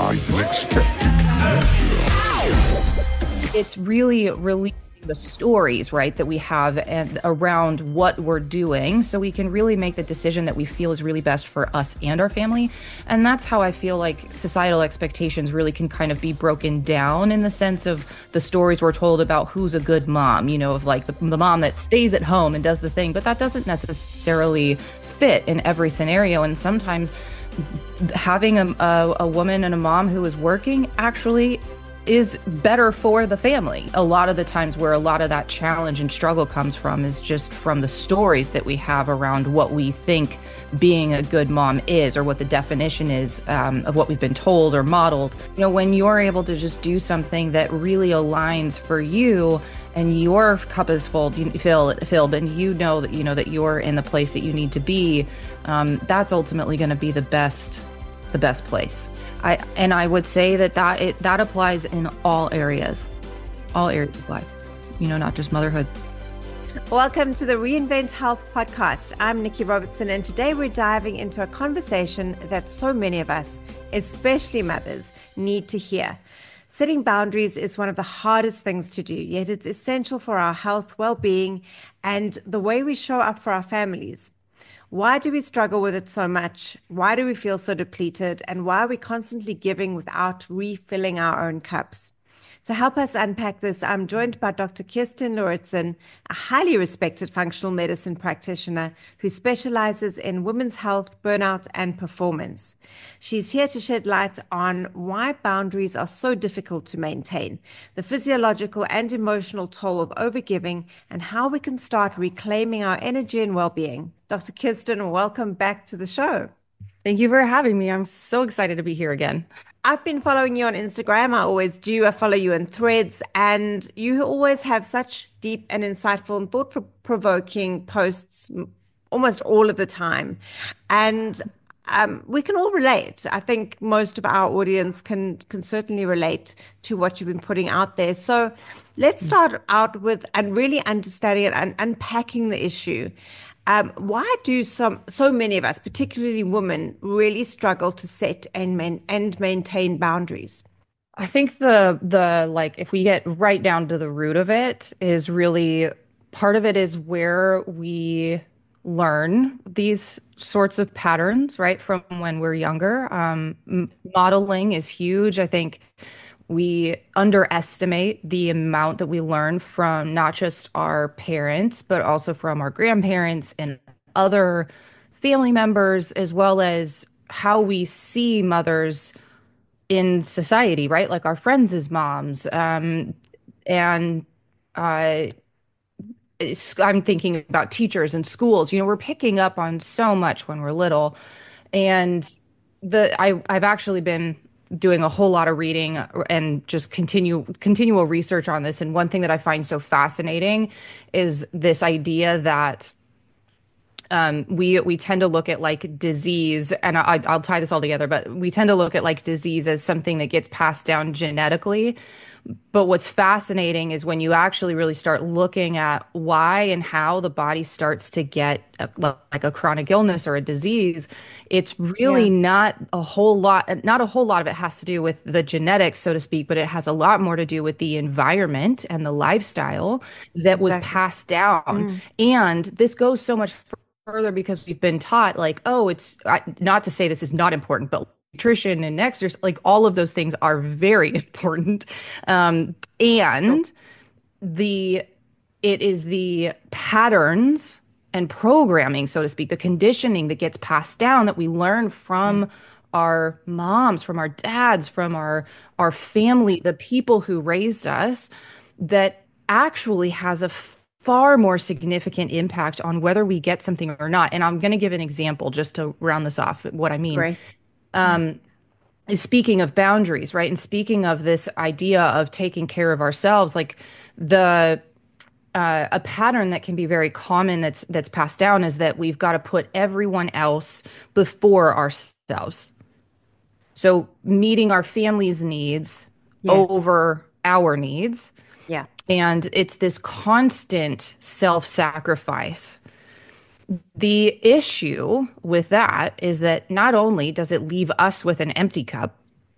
It's really releasing the stories, right, that we have and around what we're doing so we can really make the decision that we feel is really best for us and our family. And that's how I feel like societal expectations really can kind of be broken down in the sense of the stories we're told about who's a good mom, of like the mom that stays at home and does the thing, but that doesn't necessarily fit in every scenario. And sometimes having a woman and a mom who is working actually is better for the family. A lot of the times where a lot of that challenge and struggle comes from is just from the stories that we have around what we think being a good mom is, or what the definition is of what we've been told or modeled. When you're able to just do something that really aligns for you and your cup is filled, and you know that you're in the place that you need to be, that's ultimately going to be the best place. I would say that applies in all areas of life, not just motherhood. Welcome to the Reinvent Health podcast. I'm Nikki Robertson, and today we're diving into a conversation that so many of us, especially mothers, need to hear. Setting boundaries is one of the hardest things to do, yet it's essential for our health, well-being, and the way we show up for our families. Why do we struggle with it so much? Why do we feel so depleted? And why are we constantly giving without refilling our own cups? To help us unpack this, I'm joined by Dr. Kirsten Lauritsen, a highly respected functional medicine practitioner who specializes in women's health, burnout, and performance. She's here to shed light on why boundaries are so difficult to maintain, the physiological and emotional toll of overgiving, and how we can start reclaiming our energy and well-being. Dr. Kirsten, welcome back to the show. Thank you for having me. I'm so excited to be here again. I've been following you on Instagram. I always do. I follow you in Threads, and you always have such deep and insightful and thought-provoking posts almost all of the time. And we can all relate. I think most of our audience can certainly relate to what you've been putting out there. So let's start out with and really understanding it and unpacking the issue. Why do so many of us, particularly women, really struggle to set and maintain boundaries? I think the like if we get right down to the root of it is really part of it is where we learn these sorts of patterns, right, from when we're younger. Modeling is huge. I think we underestimate the amount that we learn from not just our parents, but also from our grandparents and other family members, as well as how we see mothers in society, right? Like our friends as moms. And I'm thinking about teachers and schools. We're picking up on so much when we're little. And I've actually been doing a whole lot of reading and just continual research on this. And one thing that I find so fascinating is this idea that we tend to look at like disease, and I'll tie this all together, but we tend to look at like disease as something that gets passed down genetically. But what's fascinating is when you actually really start looking at why and how the body starts to get like a chronic illness or a disease, it's really not a whole lot of it has to do with the genetics, so to speak, but it has a lot more to do with the environment and the lifestyle that was passed down. And this goes so much further because we've been taught like, oh, it's not to say this is not important, but nutrition and exercise, like all of those things are very important. And it is the patterns and programming, so to speak, the conditioning that gets passed down that we learn from our moms, from our dads, from our family, the people who raised us, that actually has a far more significant impact on whether we get something or not. And I'm going to give an example just to round this off, what I mean. Right. Speaking of boundaries, right? And speaking of this idea of taking care of ourselves, like a pattern that can be very common that's passed down is that we've got to put everyone else before ourselves. So meeting our family's needs over our needs. Yeah. And it's this constant self-sacrifice. The issue with that is that not only does it leave us with an empty cup,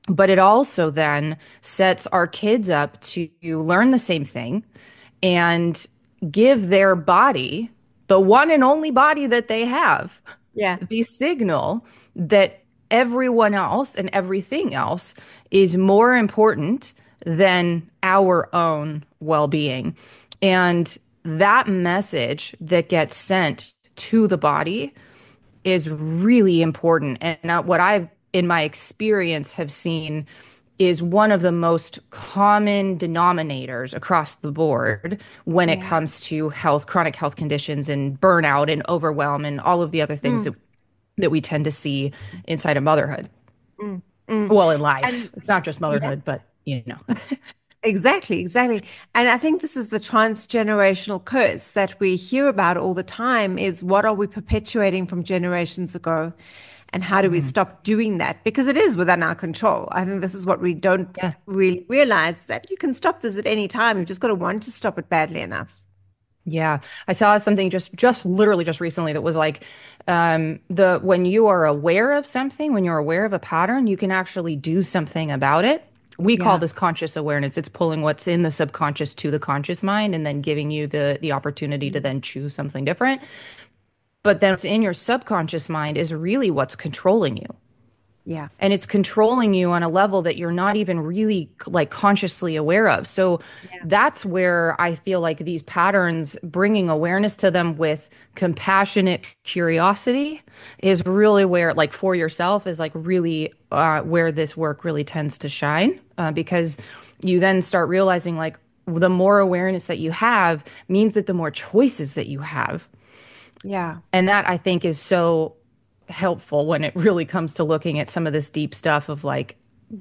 But it also then sets our kids up to learn the same thing and give their body, the one and only body that they have, Yeah. the signal that everyone else and everything else is more important than our own well-being. And that message that gets sent to the body is really important. And what I've, in my experience, have seen is one of the most common denominators across the board when it Yeah. comes to health, chronic health conditions, and burnout and overwhelm and all of the other things Mm, that we tend to see inside of motherhood. mm, mm. Well, in life, And it's not just yeah, motherhood, but you know. exactly, exactly. And I think this is the transgenerational curse that we hear about all the time is what are we perpetuating from generations ago? And how do we Mhm. stop doing that? Because it is within our control. I think this is what we don't Yeah. really realize that you can stop this at any time. You've just got to want to stop it badly enough. Yeah, I saw something just literally just recently that was like the when you are aware of something, when you're aware of a pattern, you can actually do something about it. We call Yeah. this conscious awareness. It's pulling what's in the subconscious to the conscious mind and then giving you the opportunity to then choose something different. But then what's in your subconscious mind is really what's controlling you. Yeah. And it's controlling you on a level that you're not even really like consciously aware of. So Yeah. that's where I feel like these patterns, bringing awareness to them with compassionate curiosity is really where, like for yourself, is like really where this work really tends to shine, because you then start realizing like the more awareness that you have means that the more choices that you have. Yeah. And that I think is so helpful when it really comes to looking at some of this deep stuff of like,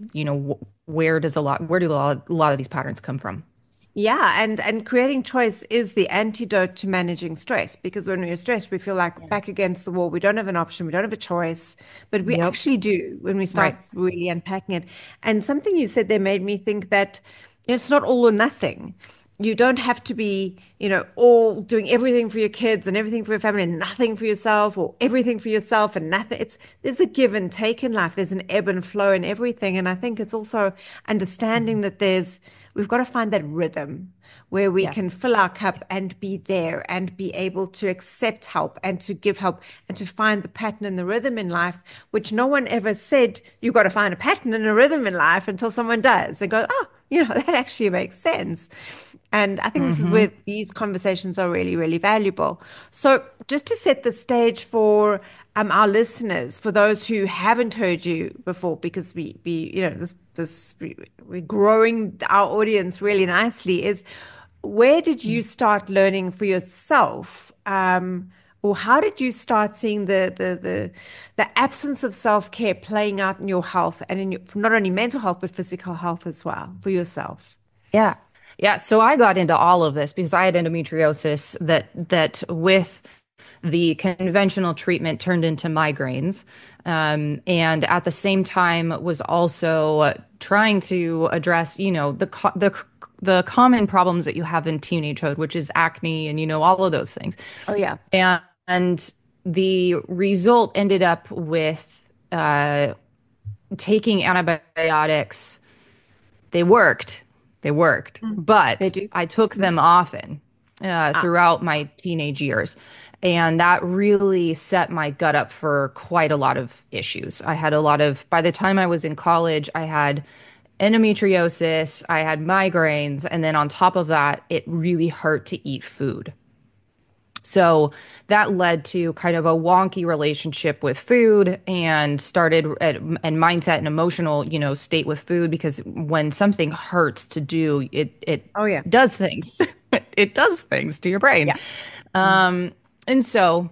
where do a lot of these patterns come from? Yeah, and creating choice is the antidote to managing stress because when we're stressed, we feel like Yeah. back against the wall. We don't have an option, we don't have a choice, but we Yep. actually do when we Right. start really unpacking it. And something you said there made me think that it's not all or nothing. You don't have to be, all doing everything for your kids and everything for your family and nothing for yourself, or everything for yourself and nothing. There's a give and take in life. There's an ebb and flow in everything. And I think it's also understanding Mhm. that we've got to find that rhythm where we Yeah. can fill our cup and be there and be able to accept help and to give help and to find the pattern and the rhythm in life, which no one ever said you've got to find a pattern and a rhythm in life until someone does. They go, oh, that actually makes sense. And I think this is Hmm. where these conversations are really, really valuable. So, just to set the stage for our listeners, for those who haven't heard you before, because we're growing our audience really nicely, is where did you start learning for yourself? Or how did you start seeing the absence of self-care playing out in your health and in not only mental health, but physical health as well for yourself? Yeah. Yeah. So I got into all of this because I had endometriosis that with the conventional treatment turned into migraines. And at the same time was also trying to address, the common problems that you have in teenagehood, which is acne and, all of those things. Oh yeah. And the result ended up with taking antibiotics. They worked. They worked. Mm. They But do. I took Mm. them often Ah, throughout my teenage years. And that really set my gut up for quite a lot of issues. By the time I was in college, I had endometriosis, I had migraines, and then on top of that, it really hurt to eat food. So that led to kind of a wonky relationship with food and mindset and emotional, state with food because when something hurts to do, it oh yeah. does things. It does things to your brain. Yeah. Mm. And so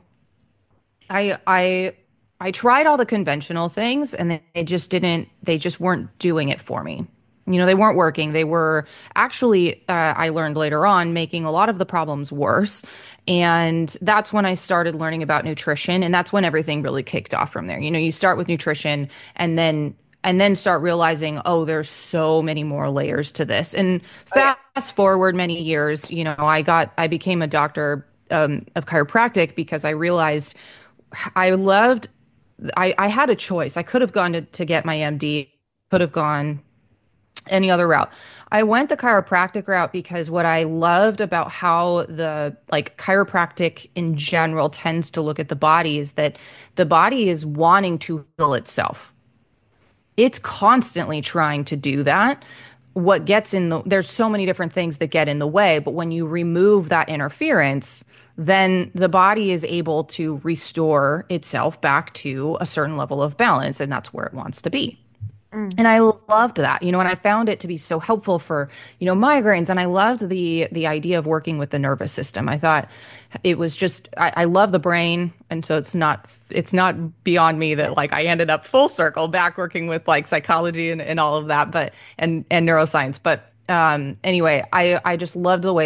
I I tried all the conventional things and they just weren't doing it for me. They weren't working. They were actually, I learned later on, making a lot of the problems worse. And that's when I started learning about nutrition. And that's when everything really kicked off from there. You start with nutrition and then start realizing, oh, there's so many more layers to this. And Oh yeah. fast forward many years, I became a doctor of chiropractic because I realized I loved, I had a choice. I could have gone to get my MD could have gone any other route. I went the chiropractic route because what I loved about how the like chiropractic in general tends to look at the body is that the body is wanting to heal itself. It's constantly trying to do that. What gets in there's so many different things that get in the way, but when you remove that interference, then the body is able to restore itself back to a certain level of balance, and that's where it wants to be. Mm. And I loved that, and I found it to be so helpful for, migraines. And I loved the idea of working with the nervous system. I thought it was just, I love the brain. And so it's not beyond me that like I ended up full circle back working with like psychology and all of that, and neuroscience. But anyway, I just loved the way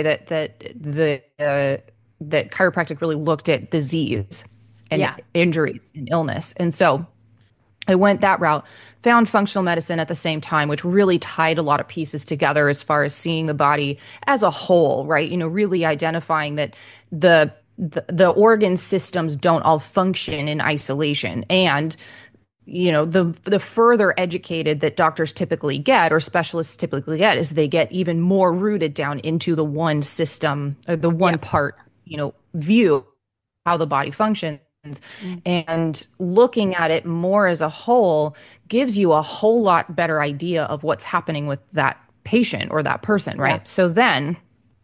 that chiropractic really looked at disease and Yeah. injuries and illness. And so I went that route, found functional medicine at the same time, which really tied a lot of pieces together as far as seeing the body as a whole, right? Really identifying that the organ systems don't all function in isolation. And the further educated that doctors typically get or specialists typically get is they get even more rooted down into the one system or the one Yeah. part, view how the body functions. Mm. And looking at it more as a whole gives you a whole lot better idea of what's happening with that patient or that person, Yeah. right? So then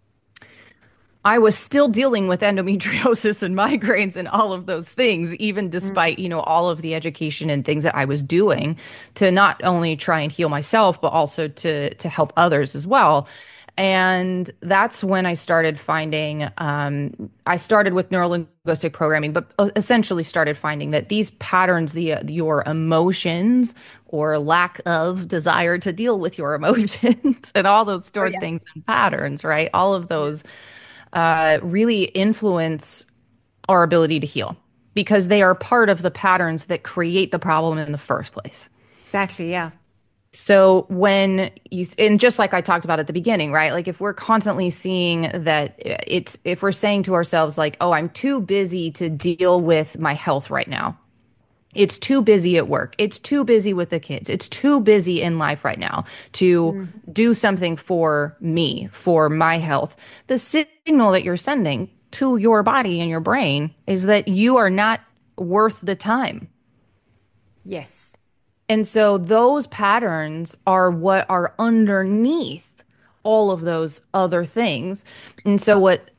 I was still dealing with endometriosis and migraines and all of those things, even Mm. despite, all of the education and things that I was doing to not only try and heal myself, but also to help others as well. And that's when I started finding, I started with neurolinguistic programming, but essentially started finding that these patterns, your emotions or lack of desire to deal with your emotions and all those Oh, stored yeah. things and patterns, right? All of those really influence our ability to heal because they are part of the patterns that create the problem in the first place. Exactly. Yeah. So and just like I talked about at the beginning, right? Like if we're constantly seeing that if we're saying to ourselves, like, oh, I'm too busy to deal with my health right now. It's too busy at work. It's too busy with the kids. It's too busy in life right now to Mm. do something for me, for my health. The signal that you're sending to your body and your brain is that you are not worth the time. Yes. And so those patterns are what are underneath all of those other things. And so what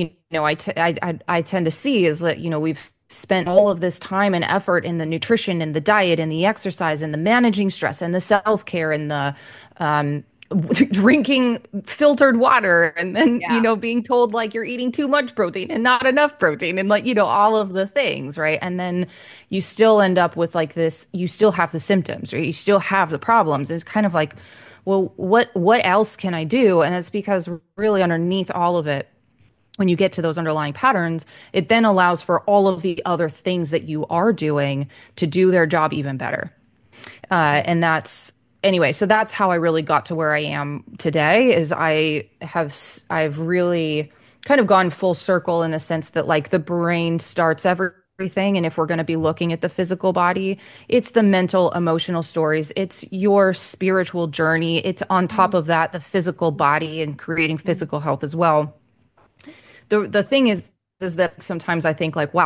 I tend to see is that we've spent all of this time and effort in the nutrition and the diet and the exercise and the managing stress and the self-care and the um drinking filtered water and then Yeah. being told like you're eating too much protein and not enough protein and like all of the things, right? And then you still end up with like this, you still have the symptoms or you still have the problems. It's kind of like, well, what else can I do? And it's because really underneath all of it, when you get to those underlying patterns, it then allows for all of the other things that you are doing to do their job even better. And that's anyway, so that's how I really got to where I am today is I've really kind of gone full circle in the sense that like the brain starts everything. And if we're going to be looking at the physical body, it's the mental, emotional stories. It's your spiritual journey. It's on top Mm. of that, the physical body and creating physical health as well. The thing is that sometimes I think like, wow,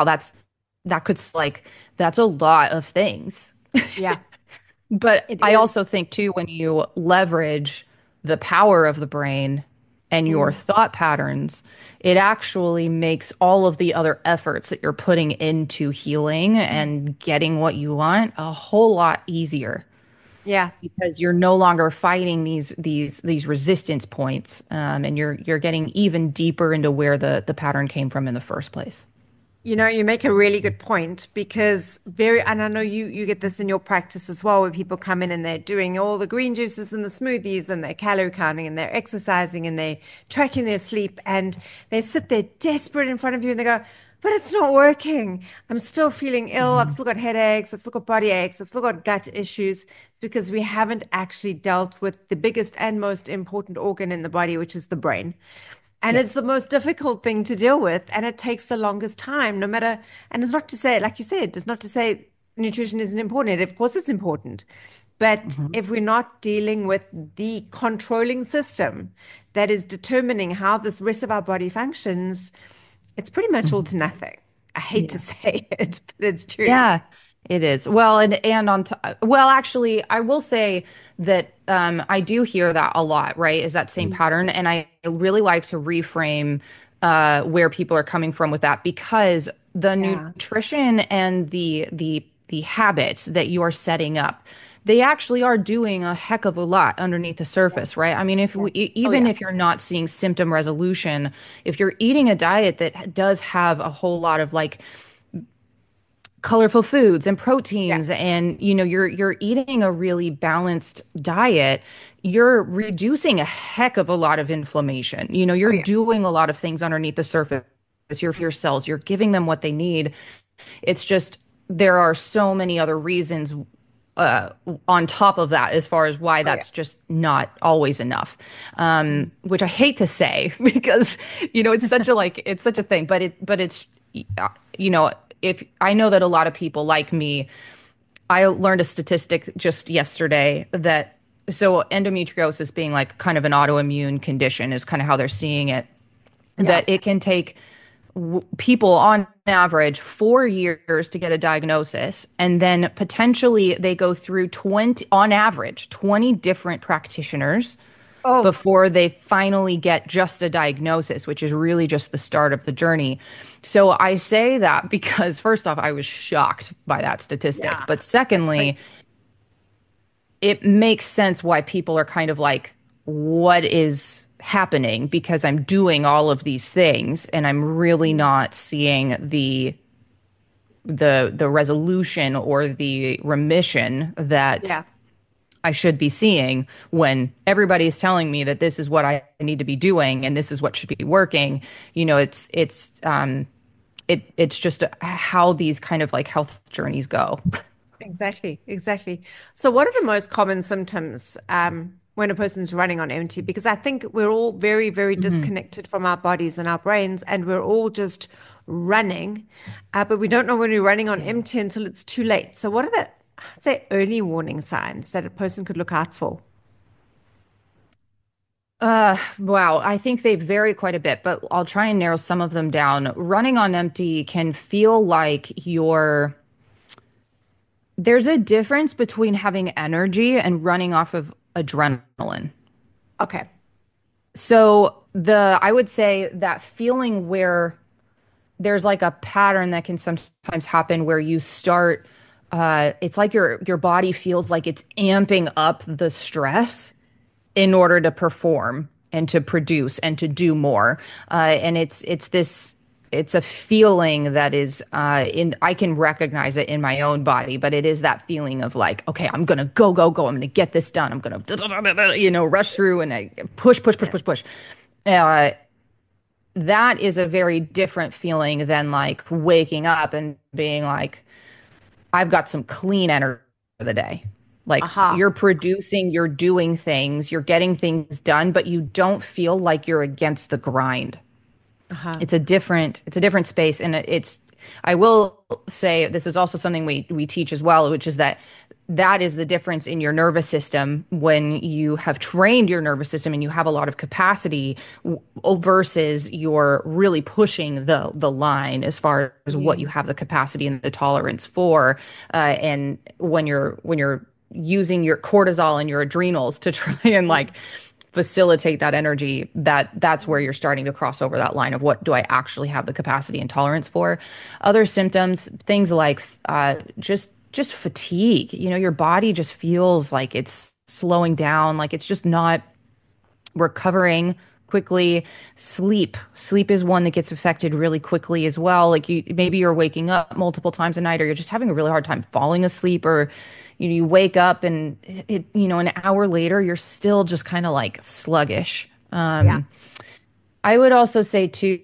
that's a lot of things. Yeah. But It I is. also think too, when you leverage the power of the brain and your Mm. thought patterns, it actually makes all of the other efforts that you're putting into healing and getting what you want a whole lot easier Yeah. because you're no longer fighting these resistance points, and you're getting even deeper into where the pattern came from in the first place. You make a really good point because and I know you get this in your practice as well, where people come in and they're doing all the green juices and the smoothies and they're calorie counting and they're exercising and they're tracking their sleep and they sit there desperate in front of you and they go, but it's not working. I'm still feeling ill. I've Mhm. still got headaches. I've still got body aches. I've still got gut issues. It's because we haven't actually dealt with the biggest and most important organ in the body, which is the brain. And Yeah. it's the most difficult thing to deal with, and it takes the longest time, no matter. And it's not to say, like you said, it's not to say nutrition isn't important. Of course, it's important. But Mhm. if we're not dealing with the controlling system that is determining how this rest of our body functions, it's pretty much all Mhm. to nothing. I hate to Yeah. say it, but it's true. Yeah, it is. Well, and on well, actually, I will say that I do hear that a lot, right? Is that same Mm. pattern, and I really like to reframe where people are coming from with that because the Yeah. nutrition and the habits that you are setting up, they actually are doing a heck of a lot underneath the Yeah. surface, right? I mean, if Yeah. we, Oh, even yeah. if you're not seeing symptom resolution, if you're eating a diet that does have a whole lot of like colorful foods and Yeah. proteins and you're eating a really balanced diet, you're reducing a heck of a lot of inflammation. Oh, You're yeah. doing a lot of things underneath the surface. Your cells, you're giving them what they need. It's just there are so many other reasons uh on top of that as far as why Oh, yeah. that's just not always enough, Mm. which I hate to say because it's such a like it's such a thing, but it's you know if I know that a lot of people like me, I learned a statistic just yesterday that so endometriosis being like kind of an autoimmune condition is kind of how they're seeing it, Yeah. that it can take people on average 4 years to get a diagnosis, and then potentially they go through 20 on average 20 different practitioners Oh, before they finally get just a diagnosis, which is really just the start of the journey. So I say that because first off, I was shocked by that statistic, yeah. but That's secondly, crazy. it makes sense why people are kind of like, what is happening? Because I'm doing all of these things and I'm really Mm. not seeing the resolution or the remission that Yeah. I should be seeing when everybody's telling me that this is what I need to be doing and this is what should be working. It's just how these kind of like health journeys go. Exactly, exactly. So, what are the most common symptoms when a person's running on empty? Because I think we're all very, very Mhm. disconnected from our bodies and our brains, and we're all just running, but we don't know when we're running on Yeah. empty until it's too late. So, what are the, I'd say, early warning signs that a person could look out for? Wow. I think they vary quite a bit, but I'll try and narrow some of them down. Running on empty can feel like there's a difference between having energy and running off of adrenaline. Okay. So I would say that feeling where there's like a pattern that can sometimes happen where you start, it's like your body feels like it's amping up the stress in order to perform and to produce and to do more. And it's a feeling that is in I can recognize it in my own body, but it is that feeling of like, okay, I'm gonna go, go, go. I'm gonna get this done. I'm gonna rush through and I push, push, push, Yeah. push, push. Uh, that is a very different feeling than like waking up and being like, I've got some clean energy for the day. Like Aha. you're producing, you're doing things, you're getting things done, but you don't feel like you're against the grind. Aha. It's a different space. And I will say this is also something we teach as well, which is that is the difference in your nervous system when you have trained your nervous system and you have a lot of capacity versus you're really pushing the line as far as what you Mm. have the capacity and the tolerance for. And when you're using your cortisol and your adrenals to try and like facilitate that energy, that's where you're starting to cross over that line of what do I actually have the capacity and tolerance for. Other symptoms, things like just fatigue. Your body just feels like it's slowing down, like it's just not recovering quickly. Sleep is one that gets affected really quickly as well. Like maybe you're waking up multiple times a night, or you're just having a really hard time falling asleep, or you wake up and an hour later you're still just kind of like sluggish. Yeah. I would also say too,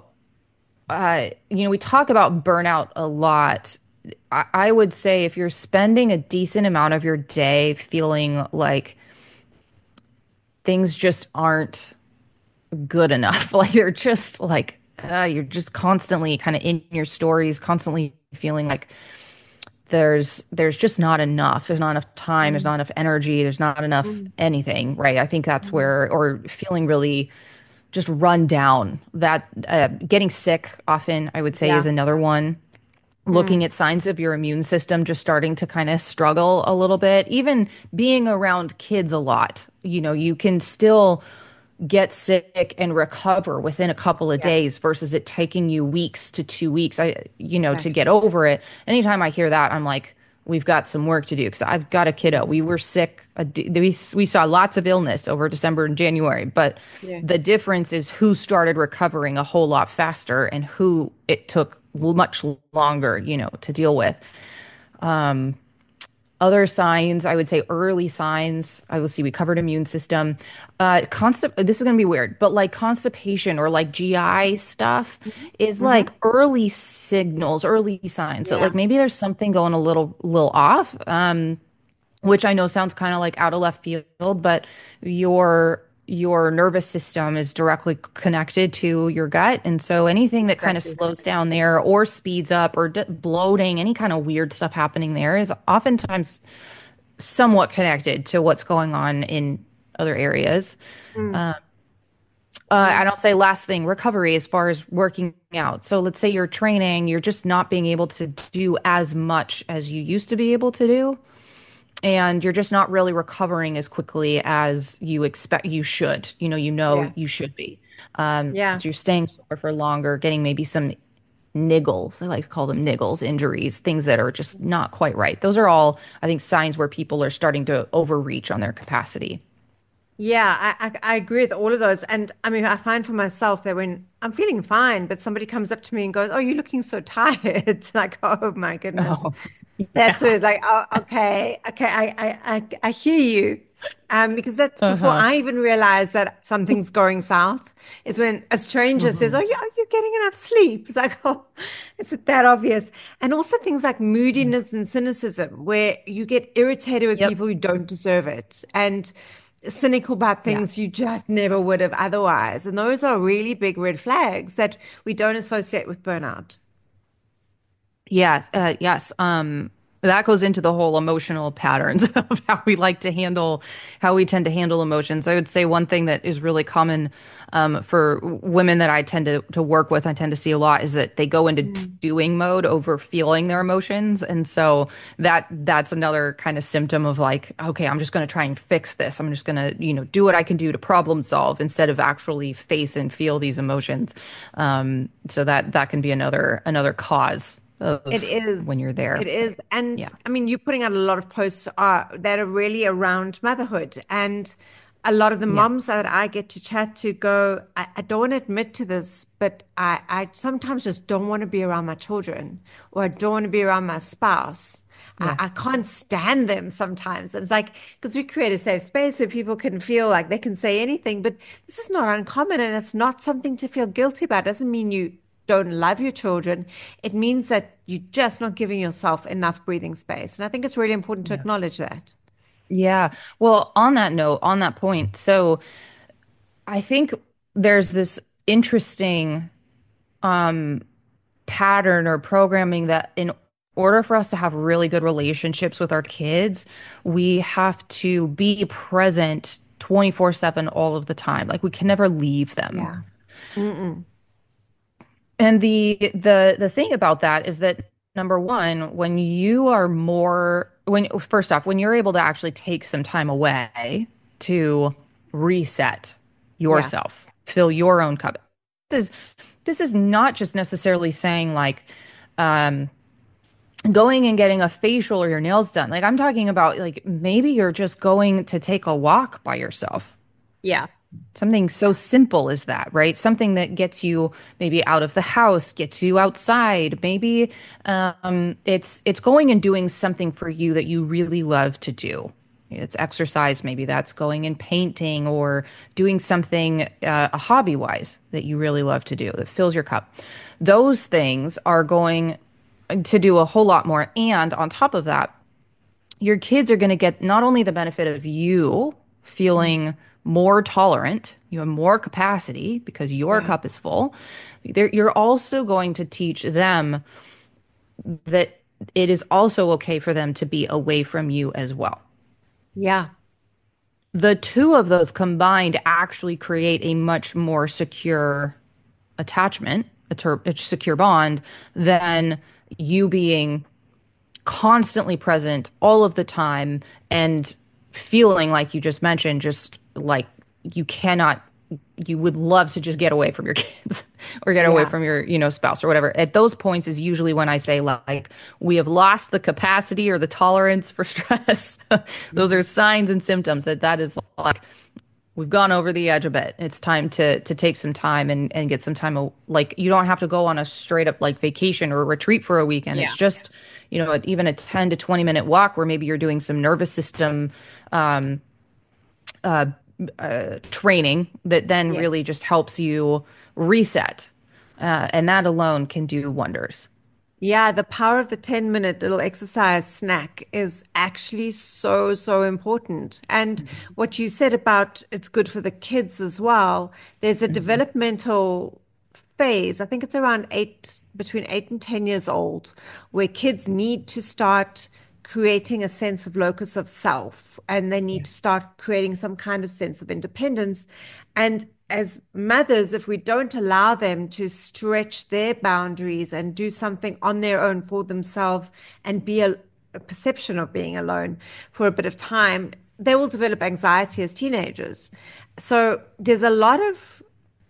we talk about burnout a lot. I would say if you're spending a decent amount of your day feeling like things just aren't good enough. Like they're just like you're just constantly kind of in your stories, constantly feeling like there's just not enough. There's not enough time, there's Mm, not enough energy, there's not enough mm, anything, right? I think that's mm. where, or feeling really just run down. That getting sick often, I would say, is Yeah. another one. Mm, Looking at signs of your immune system just starting to kind of struggle a little bit. Even being around kids a lot, you can still get sick and recover within a couple of yeah, days versus it taking you weeks to 2 weeks, to exactly. get over it. Anytime I hear that, I'm like, we've got some work to do because I've got a kiddo. We were sick. We saw lots of illness over December and January, but Yeah. the difference is who started recovering a whole lot faster and who it took much longer, to deal with. Other signs, I would say early signs, I will see we covered immune system. This is going to be weird, but like constipation or like GI stuff is Mm-hmm. like early signals, early signs that Yeah. like maybe there's something going a little off. Which I know sounds kind of like out of left field, but your nervous system is directly connected to your gut. And so anything that kind of Exactly. slows down there or speeds up or bloating, any kind of weird stuff happening there is oftentimes somewhat connected to what's going on in other areas. Mm, And mm, I'll say last thing, recovery as far as working out. So let's say you're training, you're just not being able to do as much as you used to be able to do, and you're just not really recovering as quickly as you expect you should. yeah. You should be. Yeah. So you're staying sore for longer, getting maybe some niggles. I like to call them niggles, injuries, things that are just not quite right. Those are all, I think, signs where people are starting to overreach on their capacity. Yeah, I agree with all of those. And I mean, I find for myself that when I'm feeling fine, but somebody comes up to me and goes, "Oh, you're looking so tired." It's like, oh my goodness. Oh, That's yeah. where it's like, oh, okay, okay, I hear you. Because that's before Uh-huh. I even realize that something's going south, is when a stranger says, Hmm. "Oh, are you getting enough sleep?" It's like, oh, is it that obvious? And also things like moodiness and cynicism, where you get irritated with Yep. people who don't deserve it, and cynical about Yeah. things you just never would have otherwise. And those are really big red flags that we don't associate with burnout. Yes, yes. That goes into the whole emotional patterns of how we tend to handle emotions. I would say one thing that is really common for women that I tend to work with, I tend to see a lot, is that they go into Mm. doing mode over feeling their emotions, and so that's another kind of symptom of like, okay, I'm just going to try and fix this. I'm just going to, do what I can do to problem solve instead of actually face and feel these emotions. So that can be another cause It of when is. you're there. It is. And Yeah. I mean, you're putting out a lot of posts that are really around motherhood. And a lot of the Yeah. moms that I get to chat to go, I don't want to admit to this, but I sometimes just don't want to be around my children or I don't want to be around my spouse. Yeah. I can't stand them sometimes. And it's like, because we create a safe space where people can feel like they can say anything, but this is not uncommon and it's not something to feel guilty about. It doesn't mean you don't love your children. It means that you're just not giving yourself enough breathing space. And I think it's really important to Yeah. acknowledge that. Yeah. Well, on that note, on that point, so I think there's this interesting pattern or programming that in order for us to have really good relationships with our kids, we have to be present 24/7 all of the time. Like we can never leave them. Yeah. Mm-mm. And the thing about that is that number one, when you are more when first off, when you're able to actually take some time away to reset Yeah. yourself, fill your own cup. This is this is not just necessarily saying like um going and getting a facial or your nails done. Like I'm talking about like maybe you're just going to take a walk by yourself. Yeah. Something so simple as that, right? Something that gets you maybe out of the house, gets you outside. Maybe it's going and doing something for you that you really love to do. It's exercise, maybe that's going and painting or doing something a hobby wise that you really love to do that fills your cup. Those things are going to do a whole lot more. And on top of that, your kids are going to get not only the benefit of you Mm. feeling more tolerant, you have more capacity because your Yeah. cup is full. You're also going to teach them that it is also okay for them to be away from you as well. Yeah. The two of those combined actually create a much more secure attachment, a secure bond, than you being constantly present all of the time and feeling like you just mentioned, just like you cannot, you would love to just get away from your kids or get away Yeah. from your, spouse or whatever. At those points is usually when I say, like, we have lost the capacity or the tolerance for stress. Those are signs and symptoms that is like we've gone over the edge a bit. It's time to take some time and get some time. Like, you don't have to go on a straight up like vacation or a retreat for a weekend. Yeah. It's just, even a 10 to 20-minute walk where maybe you're doing some nervous system um, uh, training that then Yes. really just helps you reset. And that alone can do wonders. Yeah, the power of the 10-minute little exercise snack is actually so, so important. And what you said about it's good for the kids as well, there's a Mhm. developmental phase, I think it's around between 8 and 10 years old, where kids need to start creating a sense of locus of self and they need Yeah. to start creating some kind of sense of independence. And as mothers, if we don't allow them to stretch their boundaries and do something on their own for themselves and be a perception of being alone for a bit of time, they will develop anxiety as teenagers. So there's a lot of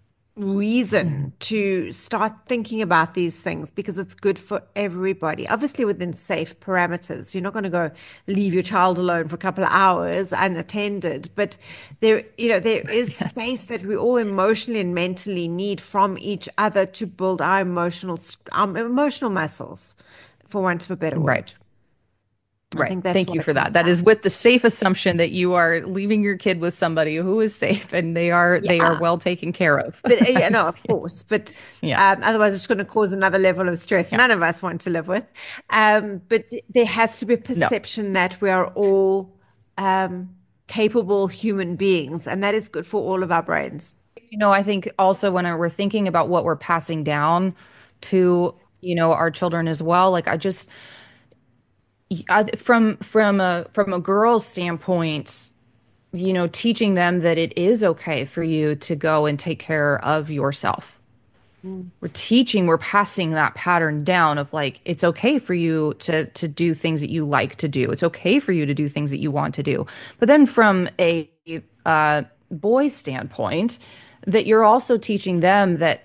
reason Mhm. to start thinking about these things because it's good for everybody. Obviously, within safe parameters. You're not going to go leave your child alone for a couple of hours unattended, but there is Yes. space that we all emotionally and mentally need from each other to build our emotional muscles, for want of a better Right. word. I Right. think that's Thank what you it for that. comes That is down with the safe assumption that you are leaving your kid with somebody who is safe and to. they are Yeah. well taken care of. But yeah, no, Yes. of course. But Yeah. otherwise, it's going to cause another level of stress Yeah. none of us want to live with. But there has to be a No. perception that we are all um, capable human beings, and that is good for all of our brains. I think also when we're thinking about what we're passing down to, our children as well, like from a girl's standpoint, teaching them that it is okay for you to go and take care of yourself. Mm. We're passing that pattern down of like it's okay for you to do things that you like to do. It's okay for you to do things that you want to do. But then from a boy standpoint, that you're also teaching them that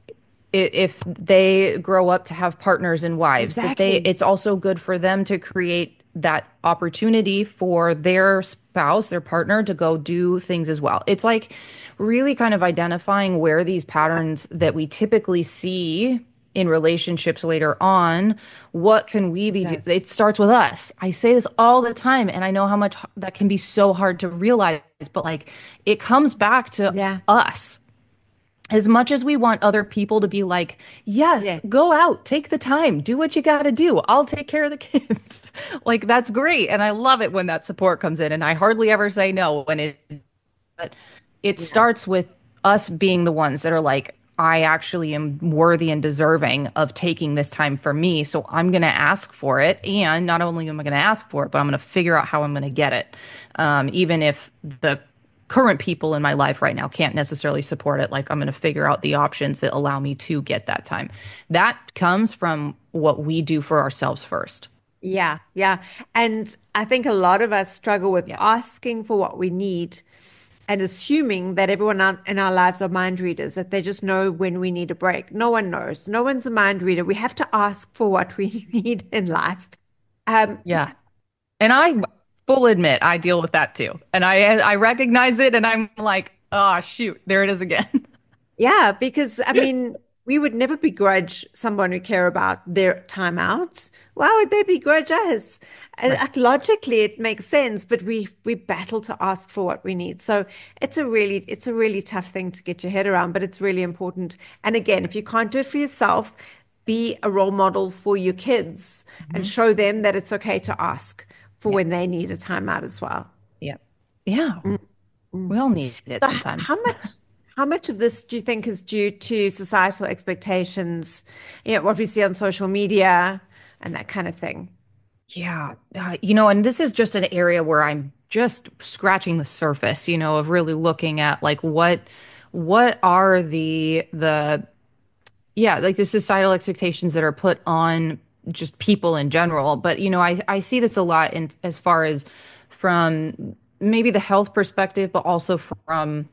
if they grow up to have partners and wives, that Exactly. it's also good for them to create that opportunity for their spouse, their partner to go do things as well. It's like really kind of identifying where these Yeah. patterns that we typically see in relationships later on, what can we It be does. it starts with us. I say this all the time and I know how much that can be so hard to realize, but like it comes back to Yeah. us as much as we want other people to be like, yes, Yeah. go out, take the time, do what you got to do. I'll take care of the kids. Like, that's great. And I love it when that support comes in. And I hardly ever say no when but it Yeah. starts with us being the ones that are like, I actually am worthy and deserving of taking this time for me. So I'm going to ask for it. And not only am I going to ask for it, but I'm going to figure out how I'm going to get it. Even if the current people in my life right now can't necessarily support it, like I'm going to figure out the options that allow me to get that time. That comes from what we do for ourselves first. Yeah. Yeah. And I think a lot of us struggle with Yeah. asking for what we need and assuming that everyone in our lives are mind readers, that they just know when we need a break. No one knows. No one's a mind reader. We have to ask for what we need in life. Um, Yeah. And I full admit I deal with that too. And I recognize it and I'm like, oh shoot, there it is again. yeah, because I mean, we would never begrudge someone we care about their timeouts. Why would they begrudge us? Right. Like, logically, it makes sense, but we battle to ask for what we need. So it's a really tough thing to get your head around, but it's really important. And again, if you can't do it for yourself, be a role model for your kids and Mhm. show them that it's okay to ask for Yeah. when they need a timeout as well. Yeah. Yeah. Mm, mm. We all need it So sometimes. how much of this do you think is due to societal expectations, what we see on social media, and that kind of thing. Yeah. And this is just an area where I'm just scratching the surface, of really looking at like what are yeah, like the societal expectations that are put on just people in general. But I see this a lot in as far as from maybe the health perspective, but also from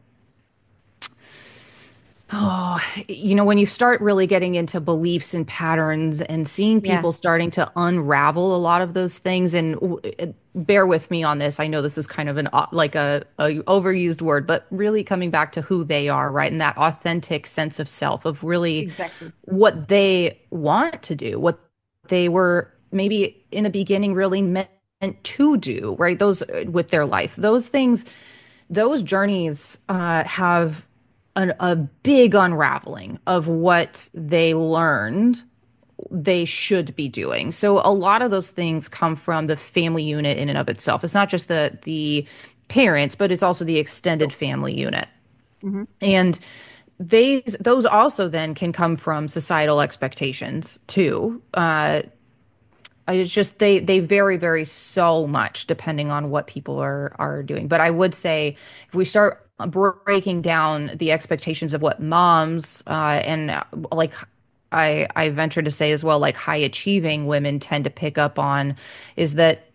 oh, when you start really getting into beliefs and patterns and seeing Yeah. people starting to unravel a lot of those things, and bear with me on this. I know this is kind of like a overused word, but really coming back to who they are, right? And that authentic sense of self, of really Exactly. what they want to do, what they were maybe in the beginning really meant to do, right? Those with their life, those things, those journeys have a big unraveling of what they learned they should be doing. So a lot of those things come from the family unit in and of itself. It's not just the parents, but it's also the extended family unit. Hmm. And those also then can come from societal expectations too. It's just they vary so much depending on what people are doing. But I would say if we start breaking down the expectations of what moms and like I venture to say as well, like high achieving women tend to pick up on is that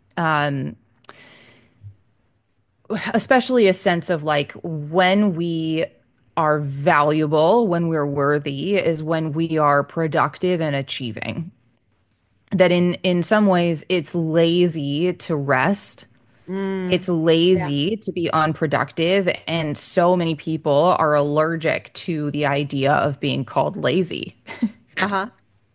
especially a sense of like when we are valuable, when we're worthy, is when we are productive and achieving. That in some ways it's lazy to rest. Mm, It's yeah. lazy to be unproductive, and so many people are allergic to the idea of being called lazy. Uh-huh.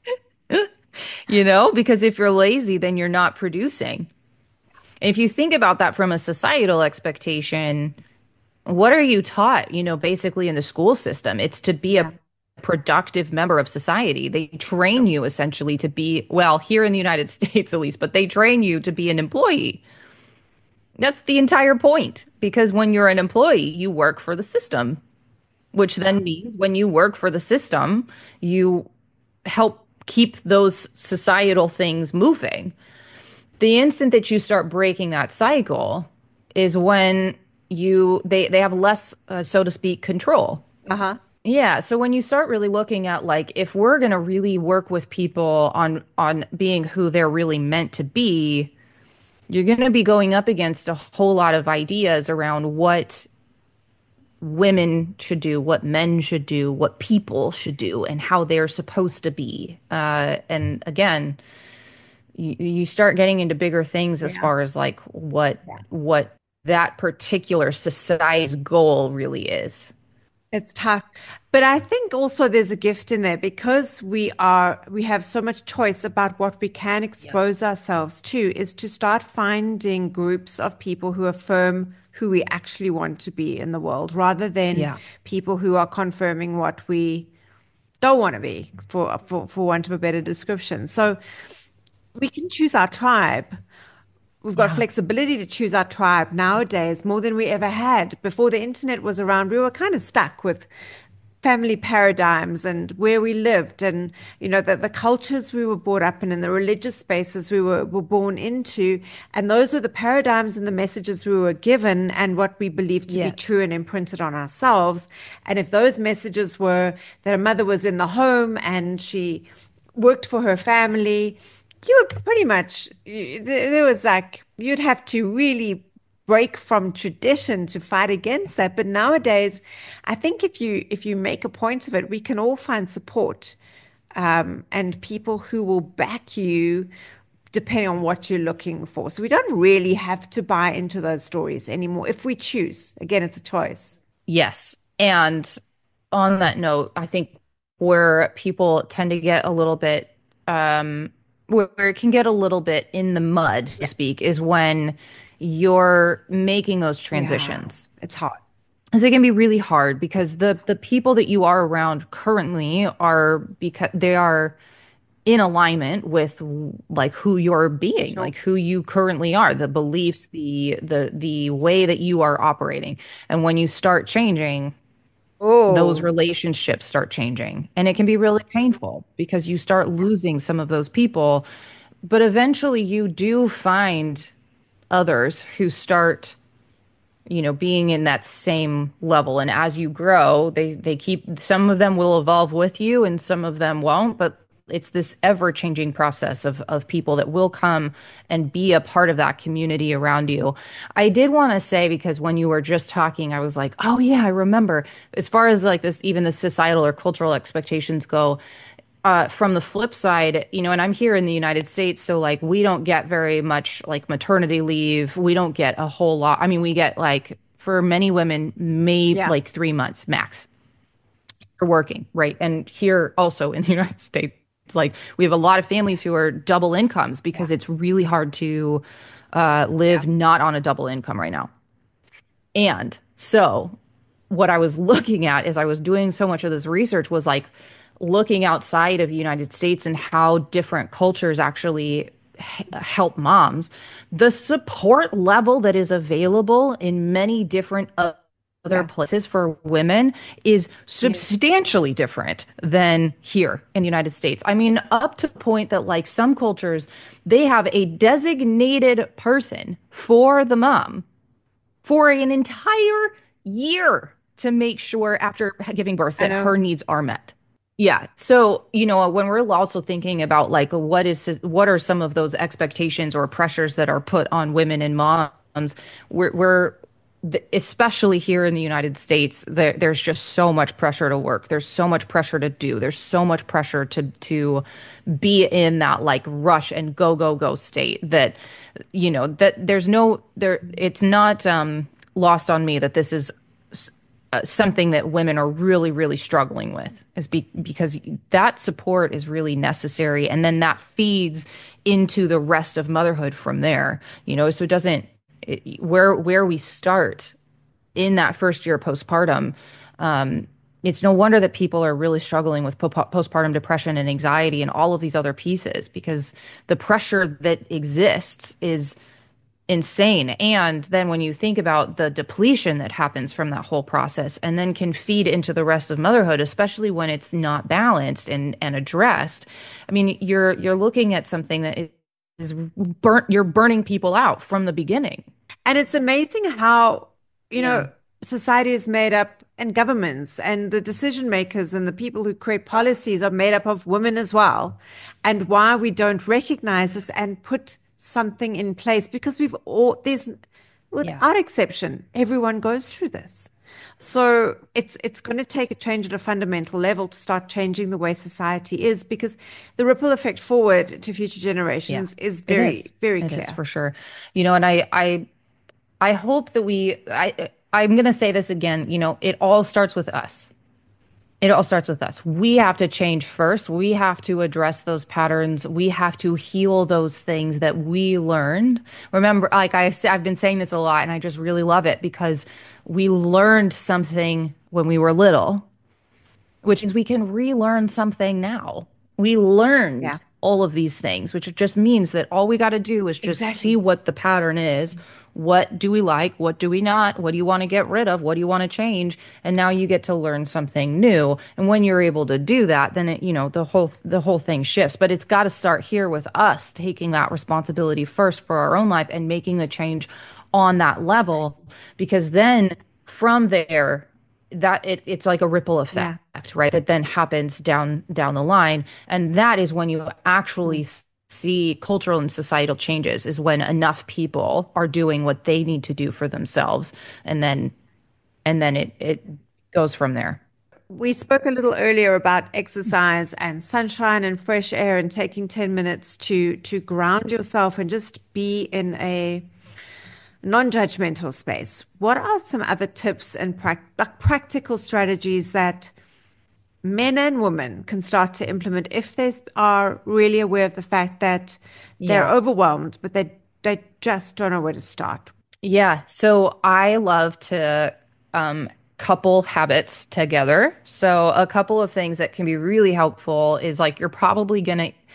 Because if you're lazy, then you're not producing. And if you think about that from a societal expectation, what are you taught, basically in the school system? It's to be a Yeah. productive member of society. They train you essentially to be, well, here in the United States at least, but they train you to be an employee. That's the entire point. Because when you're an employee, you work for the system, which then means when you work for the system, you help keep those societal things moving. The instant that you start breaking that cycle is when they have less, so to speak, control. Uh-huh. Yeah, so when you start really looking at like if we're going to really work with people on being who they're really meant to be, you're going to be going up against a whole lot of ideas around what women should do, what men should do, what people should do, and how they're supposed to be. And again, you start getting into bigger things as Yeah. far as like Yeah. what that particular society's goal really is. It's tough. But I think also there's a gift in there because we have so much choice about what we can Yep. expose ourselves to, is to start finding groups of people who affirm who we actually want to be in the world rather than Yeah. people who are confirming what we don't want to be, for want of a better description. So we can choose our tribe. We've got Yeah. flexibility to choose our tribe nowadays more than we ever had. Before the internet was around, we were kind of stuck with family paradigms and where we lived and the cultures we were brought up in and the religious spaces we were born into, and those were the paradigms and the messages we were given and what we believed to be Yeah. true and imprinted on ourselves. And if those messages were that a mother was in the home and she worked for her family, you would pretty much there was like you'd have to really break from tradition to fight against that. But nowadays, I think if you make a point of it, we can all find support, and people who will back you depending on what you're looking for. So we don't really have to buy into those stories anymore if we choose. Again, it's a choice. Yes. And on that note, I think where people tend to get a little bit, where it can get a little bit in the mud, so to Yeah. speak, is when you're making those Yeah, transitions. it's hard. Because it can be really hard because the people that you are around currently are because they are in alignment with like who you're being, Sure. like who you currently are, the beliefs, the way that you are operating. And when you start changing, those Oh, relationships start changing. And it can be really painful because you start losing some of those people. But eventually you do find others who start, being in that same level. And as you grow, they keep, some of them will evolve with you and some of them won't, but it's this ever-changing process of people that will come and be a part of that community around you. I did want to say, because when you were just talking, I was like, oh yeah, I remember. As far as like this, even the societal or cultural expectations go, from the flip side, and I'm here in the United States, so like we don't get very much like maternity leave. We don't get a whole lot. I mean, we get like for many women, maybe yeah. like 3 months max for working, right? And here also in the United States, it's like we have a lot of families who are double incomes Yeah. because it's really hard to Yeah. live not on a double income right now. And so what I was looking at as I was doing so much of this research was like looking outside of the United States and how different cultures actually help moms. The support level that is available in many different other Yeah. places for women is Yes. substantially different than here in the United States. I mean, up to the point that like some cultures, they have a designated person for the mom for an entire year to make sure after giving birth I that know. her needs are met. Yeah. So, when we're also thinking about like what are some of those expectations or pressures that are put on women and moms, we're especially here in the United States, there's just so much pressure to work. There's so much pressure to do. There's so much pressure to be in that like rush and go, go, go state that, that there's no there. It's not lost on me that this is something that women are really, really struggling with because that support is really necessary. And then that feeds into the rest of motherhood from there, so it doesn't, where we start in that first year postpartum, it's no wonder that people are really struggling with postpartum depression and anxiety and all of these other pieces because the pressure that exists is insane. And then when you think about the depletion that happens from that whole process and then can feed into the rest of motherhood, especially when it's not balanced and addressed, I mean, you're looking at something that is you're burning people out from the beginning. And it's amazing how, you Yeah. know, society is made up and governments and the decision makers and the people who create policies are made up of women as well. And why we don't recognize this and put something in place because Yeah. without exception, everyone goes through this. So it's going to take a change at a fundamental level to start changing the way society is because the ripple effect forward to future Yeah. generations is It very, is. very It is clear. for sure. And I hope that I'm going to say this again, it all starts with us. It all starts with us. We have to change first. We have to address those patterns. We have to heal those things that we learned. Remember, like I've been saying this a lot, and I just really love it because we learned something when we were little, which means we can relearn something now. We learned Yeah, all of these things, which just means that all we got to do is just see exactly. what the pattern is. What do we like? What do we not? What do you want to get rid of? What do you want to change? And now you get to learn something new. And when you're able to do that, then the whole thing shifts. But it's got to start here with us taking that responsibility first for our own life and making the change on that level, because then from there it's like a ripple Yeah. effect, right? That then happens down the line, and that is when you actually see cultural and societal changes. Is when enough people are doing what they need to do for themselves, and then it goes from there. We spoke a little earlier about exercise and sunshine and fresh air and taking 10 minutes to ground yourself and just be in a non-judgmental space. What are some other tips and practical strategies that men and women can start to implement if they are really aware of the fact that they're Yeah. overwhelmed, but they just don't know where to start? Yeah, so I love to couple habits together. So a couple of things that can be really helpful is like you're probably gonna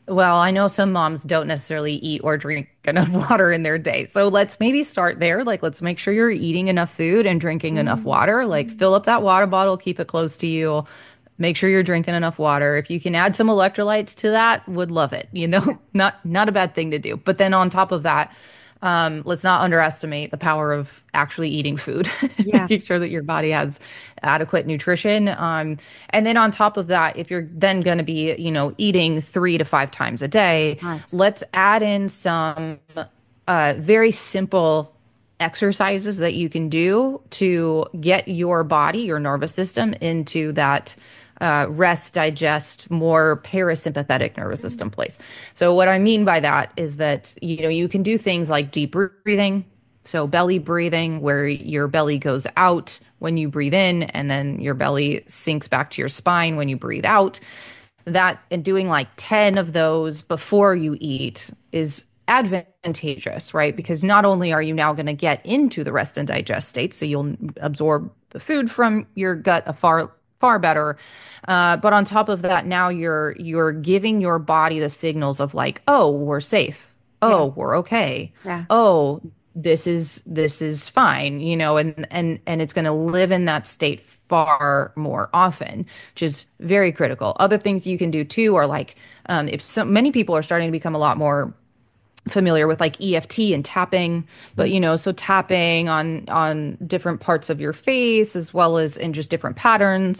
Well, I know some moms don't necessarily eat or drink enough water in their day. So let's maybe start there. Like, let's make sure you're eating enough food and drinking enough Mm. water. Like, fill up that water bottle, keep it close to you. Make sure you're drinking enough water. If you can add some electrolytes to that, would love it. Yeah. Not a bad thing to do. But then on top of that, let's not underestimate the power of actually eating food, Yeah. making sure that your body has adequate nutrition. And then on top of that, if you're then going to be, eating 3 to 5 times a day, Right. let's add in some very simple exercises that you can do to get your body, your nervous system into that rest, digest, more parasympathetic nervous system place. So what I mean by that is that, you can do things like deep breathing. So belly breathing, where your belly goes out when you breathe in, and then your belly sinks back to your spine when you breathe out. That and doing like 10 of those before you eat is advantageous, right? Because not only are you now going to get into the rest and digest state, so you'll absorb the food from your gut a far better. But on top of that, now you're giving your body the signals of like, oh, we're safe. Yeah. Oh, we're okay. Yeah. Oh, this is fine, and it's going to live in that state far more often, which is very critical. Other things you can do too are like, if many people are starting to become a lot more familiar with like EFT and tapping, but so tapping on different parts of your face as well as in just different patterns.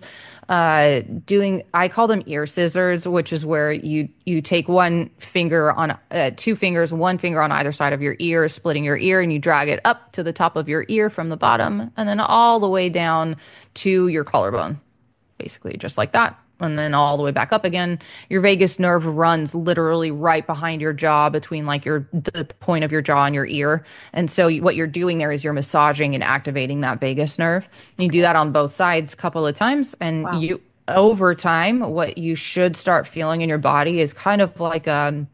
Doing I call them ear scissors, which is where you take one finger on 2 fingers, one finger on either side of your ear, splitting your ear, and you drag it up to the top of your ear from the bottom, and then all the way down to your collarbone, basically just like that. And then all the way back up again. Your vagus nerve runs literally right behind your jaw, between like the point of your jaw and your ear. And so what you're doing there is you're massaging and activating that vagus nerve. You do that on both sides a couple of times, and Wow. you over time, what you should start feeling in your body is kind of like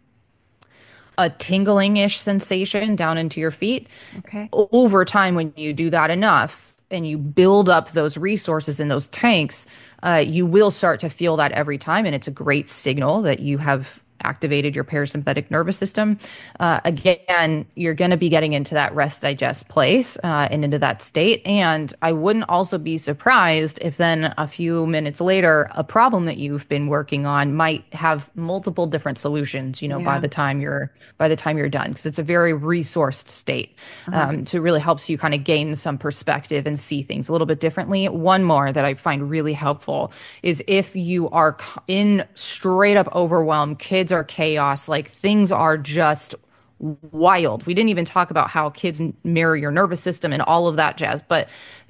a tingling-ish sensation down into your feet. Okay. Over time, when you do that enough and you build up those resources in those tanks, you will start to feel that every time. And it's a great signal that you have activated your parasympathetic nervous system. Again, you're going to be getting into that rest digest place and into that state. And I wouldn't also be surprised if then a few minutes later, a problem that you've been working on might have multiple different solutions, Yeah. by the time you're done, because it's a very resourced state. So it really helps you kind of gain some perspective and see things a little bit differently. One more that I find really helpful is if you are in straight up overwhelm, kids are chaos, like things are just wild. We didn't even talk about how kids mirror your nervous system and all of that jazz, but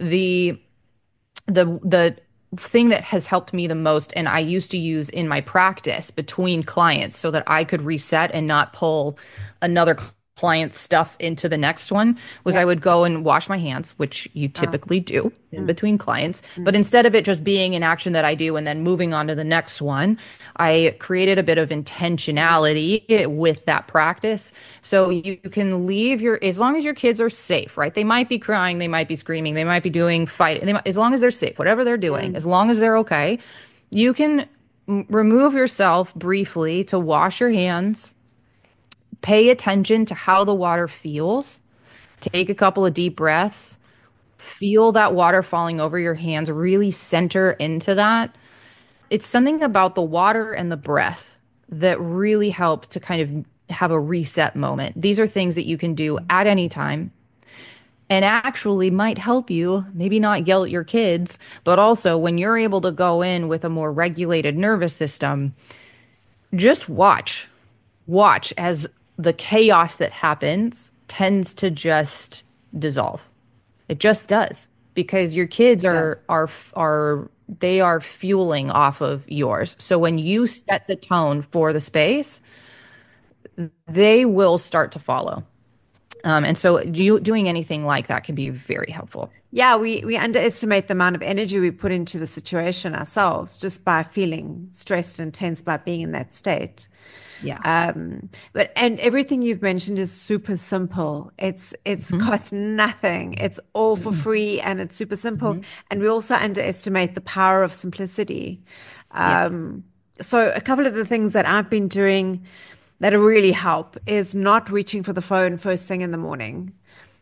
the thing that has helped me the most, and I used to use in my practice between clients so that I could reset and not pull another client's stuff into the next one, was Yeah. I would go and wash my hands, which you Oh. typically do in Mm. between clients. Mm. But instead of it just being an action that I do and then moving on to the next one, I created a bit of intentionality with that practice. So you can leave as long as your kids are safe, right? They might be crying, they might be screaming, they might be doing fight, as long as they're safe, whatever they're doing, Mm. as long as they're okay, you can remove yourself briefly to wash your hands, pay attention to how the water feels, take a couple of deep breaths, feel that water falling over your hands, really center into that. It's something about the water and the breath that really help to kind of have a reset moment. These are things that you can do at any time and actually might help you maybe not yell at your kids, but also when you're able to go in with a more regulated nervous system, just watch as the chaos that happens tends to just dissolve. It just does, because your kids Does. are they are fueling off of yours. So when you set the tone for the space, they will start to follow. And so doing anything like that can be very helpful. Yeah, we underestimate the amount of energy we put into the situation ourselves just by feeling stressed and tense by being in that state. Yeah. But everything you've mentioned is super simple. It's Hmm. cost nothing. It's all for free and it's super simple. Hmm. And we also underestimate the power of simplicity. Yeah. Um, So a couple of the things that I've been doing that really help is not reaching for the phone first thing in the morning.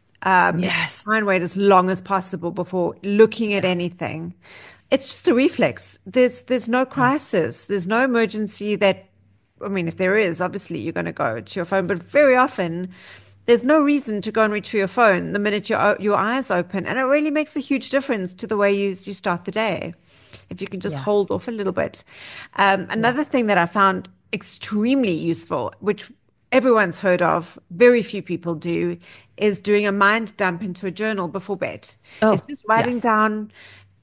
Yes. Try and wait as long as possible before looking at anything. It's just a reflex. There's no Yeah. crisis. There's no emergency that, I mean, if there is, obviously you're going to go to your phone, but very often there's no reason to go and reach for your phone the minute your eyes open. And it really makes a huge difference to the way you start the day. If you can just Yeah. hold off a little bit. Yeah. Another thing that I found extremely useful, which everyone's heard of, very few people do, is doing a mind dump into a journal before bed. It's Oh, just writing yes. down,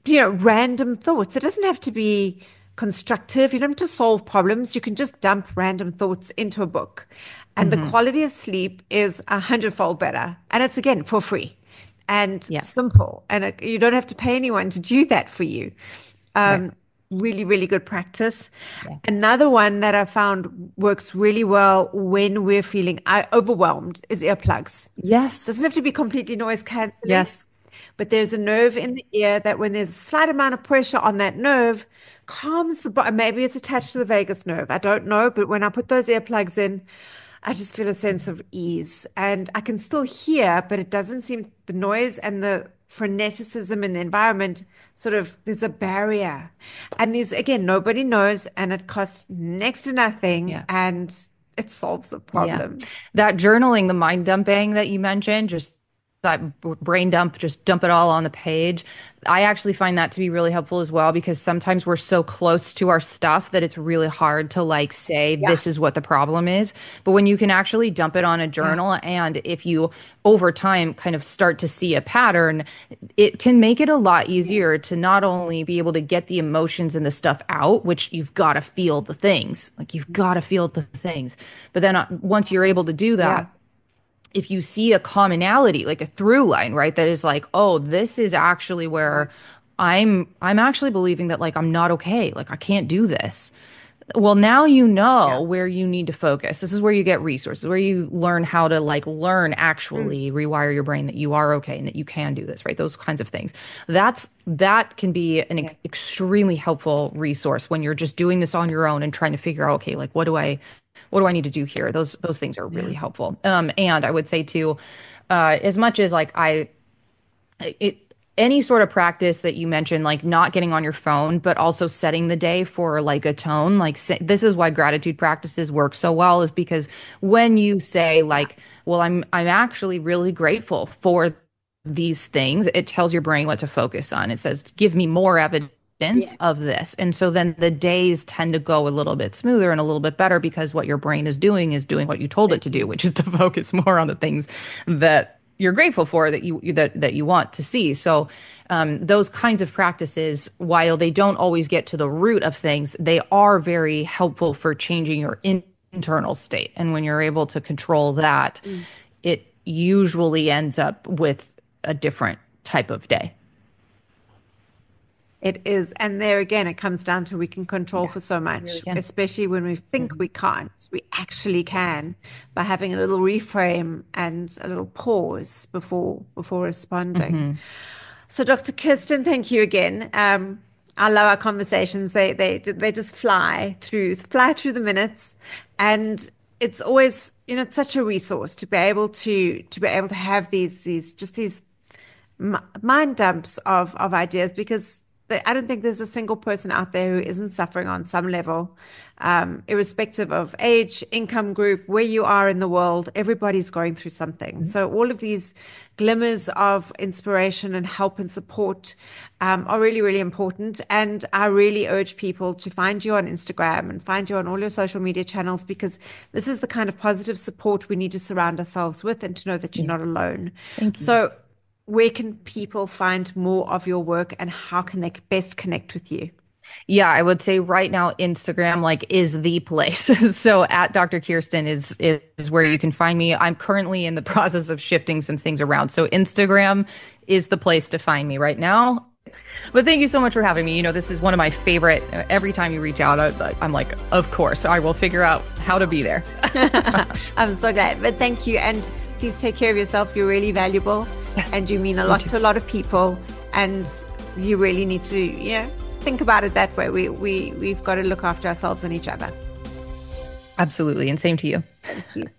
random thoughts. It doesn't have to be constructive. You don't have to solve problems. You can just dump random thoughts into a book. And the Hmm. quality of sleep is 100-fold better. And it's again for free and Yeah. simple. And you don't have to pay anyone to do that for you. Right. Um, Really, really good practice. Yeah. Another one that I found works really well when we're feeling overwhelmed is earplugs. Yes. Doesn't have to be completely noise canceling, Yes. but there's a nerve in the ear that when there's a slight amount of pressure on that nerve, calms the body. Maybe it's attached to the vagus nerve. I don't know, but when I put those earplugs in, I just feel a sense of ease and I can still hear, but it doesn't seem the noise and the freneticism in the environment sort of there's a barrier. And there's again, nobody knows and it costs next to nothing Yeah. and it solves a Yeah. problem. That journaling, the mind dumping that you mentioned, just that brain dump, just dump it all on the page. I actually find that to be really helpful as well because sometimes we're so close to our stuff that it's really hard to like say Yeah. this is what the problem is. But when you can actually dump it on a Yeah. journal and if you over time kind of start to see a pattern, it can make it a lot easier to not only be able to get the emotions and the stuff out, which you've got to feel the things, like you've got to feel the things. But then once you're able to do Yeah. that, if you see a commonality, like a through line, right, that is like, oh, this is actually Right. where I'm actually believing that like I'm not okay, like I can't do this. Well, now you know Yeah. where you need to focus. This is where you get resources, where you learn how to like learn Mm. actually rewire your brain that you are okay and that you can do this, right? Those kinds of things. That can be an Yeah. extremely helpful resource when you're just doing this on your own and trying to figure out, okay, like what do I need to do here? Those things are Yeah. really helpful. And I would say too, as much as like it any sort of practice that you mentioned, like not getting on your phone, but also setting the day for like a tone, like this is why gratitude practices work so well, is because when you say Yeah. like, well, I'm actually really grateful for these things, it tells your brain what to focus on. It says, give me more evidence Yeah. of this. And so then the days tend to go a little bit smoother and a little bit better because what your brain is doing what you told it to do, which is to focus more on the things that you're grateful for that you want to see. So those kinds of practices, while they don't always get to the root of things, they are very helpful for changing your internal state. And when you're able to control that, Mm. it usually ends up with a different type of day. It is. And there again, it comes down to we can control Yeah, for so you really much, can. especially when we think Mhm. we can't. We actually can by having a little reframe and a little pause before responding. Mhm. So, Dr. Kirsten, thank you again. I love our conversations. They just fly through the minutes, and it's always it's such a resource to be able to have these mind dumps of ideas because I don't think there's a single person out there who isn't suffering on some level, irrespective of age, income group, where you are in the world. Everybody's going through something. So all of these glimmers of inspiration and help and support are really, really important. And I really urge people to find you on Instagram and find you on all your social media channels because this is the kind of positive support we need to surround ourselves with and to know that you're not Yes. alone. Thank you. So where can people find more of your work and how can they best connect with you? Yeah, I would say right now Instagram like is the place. So at Dr. Kirsten is where you can find me. I'm currently in the process of shifting some things around. So Instagram is the place to find me right now. But thank you so much for having me. This is one of my favorite. Every time you reach out, I'm like, of course, I will figure out how to be there. I'm so glad. But thank you. And please take care of yourself. You're really valuable Yes, and you mean a you lot too. to a lot of people. And you really need to, think about it that way. We've got to look after ourselves and each other. Absolutely. And same to you. Thank you.